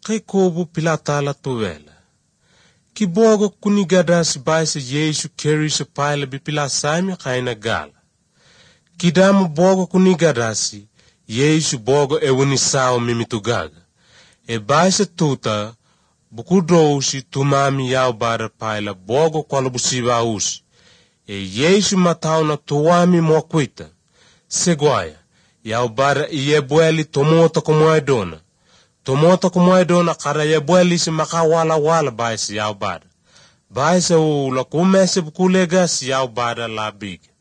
kay kobo pilatala tuwela. Kibogo kunigadas baisa Yesu kerisa paila bipilasami kaina gala. Kidamu bogo kunigadasi, Yesu bogo ewinisao mimitugaga. E baisa tuta, bukudousi tumami yao bada paila bogo kwalabusiba usi. E Yesu matauna tuwami mwakwita. Seguaya, yao bada iyebueli tomota kumoedona. Tomota kumoedona kara yebueli si maka wala baisa yao bada. Baisa ula kumese bukulegas yao bada labige.